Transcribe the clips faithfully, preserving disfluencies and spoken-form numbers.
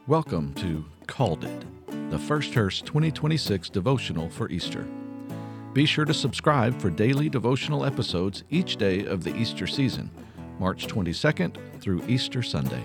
Welcome to Called It, the First Hearst twenty twenty-six devotional for Easter. Be sure to subscribe for daily devotional episodes each day of the Easter season, March twenty-second through Easter Sunday.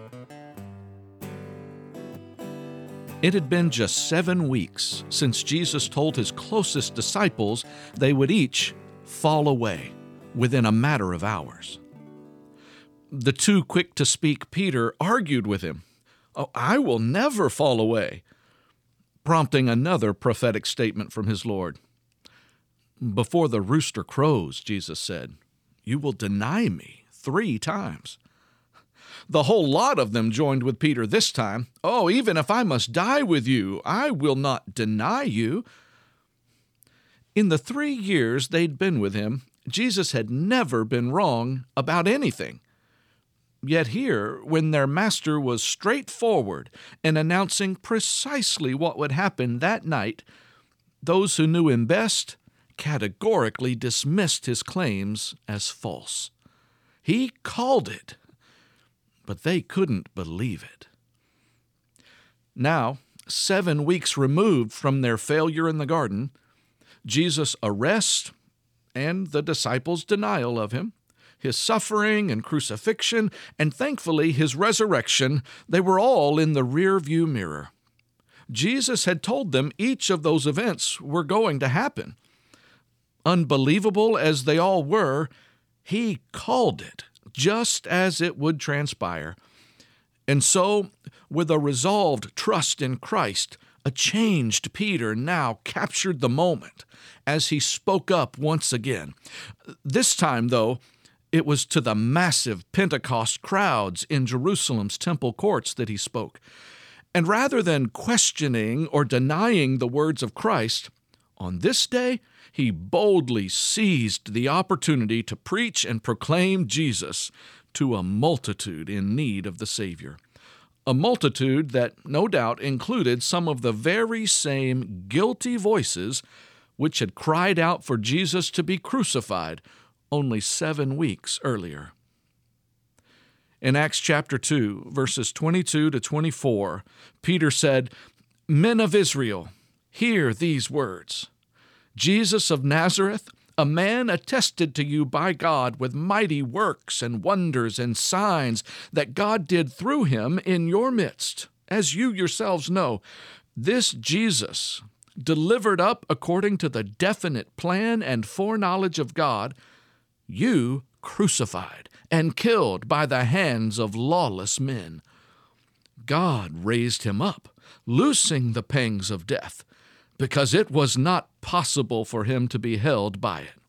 It had been just seven weeks since Jesus told his closest disciples they would each fall away within a matter of hours. The too quick to speak Peter argued with him. Oh, I will never fall away, prompting another prophetic statement from his Lord. Before the rooster crows, Jesus said, you will deny me three times. The whole lot of them joined with Peter this time. Oh, even if I must die with you, I will not deny you. In the three years they'd been with him, Jesus had never been wrong about anything. Yet here, when their master was straightforward in announcing precisely what would happen that night, those who knew him best categorically dismissed his claims as false. He called it, but they couldn't believe it. Now, seven weeks removed from their failure in the garden, Jesus' arrest and the disciples' denial of him, his suffering and crucifixion, and thankfully his resurrection, they were all in the rear-view mirror. Jesus had told them each of those events were going to happen. Unbelievable as they all were, he called it just as it would transpire. And so, with a resolved trust in Christ, a changed Peter now captured the moment as he spoke up once again. This time, though, it was to the massive Pentecost crowds in Jerusalem's temple courts that he spoke. And rather than questioning or denying the words of Christ, on this day, he boldly seized the opportunity to preach and proclaim Jesus to a multitude in need of the Savior. A multitude that no doubt included some of the very same guilty voices which had cried out for Jesus to be crucified only seven weeks earlier. In Acts chapter two, verses twenty-two to twenty-four, Peter said, Men of Israel, hear these words. Jesus of Nazareth, a man attested to you by God with mighty works and wonders and signs that God did through him in your midst, as you yourselves know. This Jesus, delivered up according to the definite plan and foreknowledge of God, you crucified and killed by the hands of lawless men. God raised him up, loosing the pangs of death, because it was not possible for him to be held by it.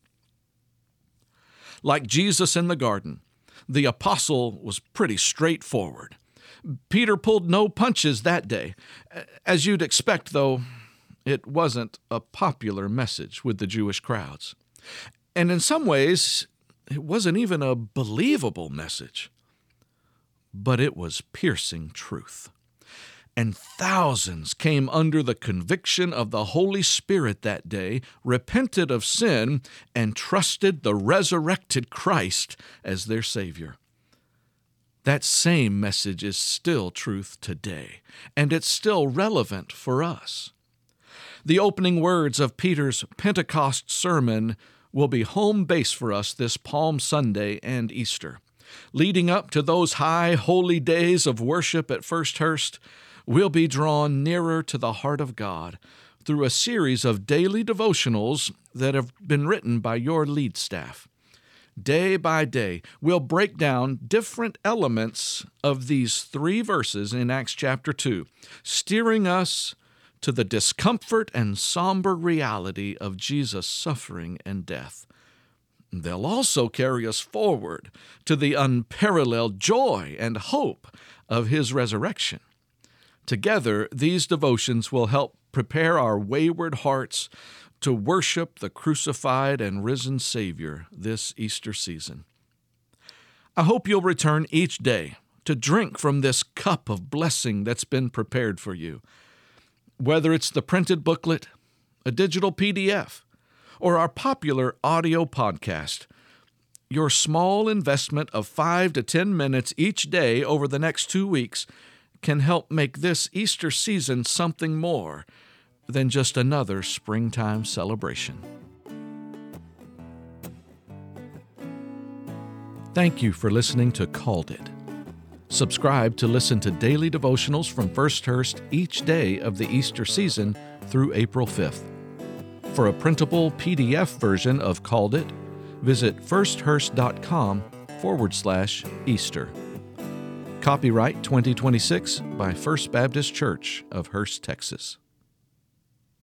Like Jesus in the garden, the apostle was pretty straightforward. Peter pulled no punches that day. As you'd expect, though, it wasn't a popular message with the Jewish crowds. And in some ways, it wasn't even a believable message. But it was piercing truth. And thousands came under the conviction of the Holy Spirit that day, repented of sin, and trusted the resurrected Christ as their Savior. That same message is still truth today, and it's still relevant for us. The opening words of Peter's Pentecost sermon will be home base for us this Palm Sunday and Easter. Leading up to those high, holy days of worship at First Hearst, we'll be drawn nearer to the heart of God through a series of daily devotionals that have been written by your lead staff. Day by day, we'll break down different elements of these three verses in Acts chapter two, steering us to the discomfort and somber reality of Jesus' suffering and death. They'll also carry us forward to the unparalleled joy and hope of his resurrection. Together, these devotions will help prepare our wayward hearts to worship the crucified and risen Savior this Easter season. I hope you'll return each day to drink from this cup of blessing that's been prepared for you. Whether it's the printed booklet, a digital P D F, or our popular audio podcast, your small investment of five to ten minutes each day over the next two weeks can help make this Easter season something more than just another springtime celebration. Thank you for listening to Called It. Subscribe to listen to daily devotionals from Firsthurst each day of the Easter season through April fifth. For a printable P D F version of Called It, visit firsthurst.com forward slash Easter. Copyright twenty twenty-six by First Baptist Church of Hurst, Texas.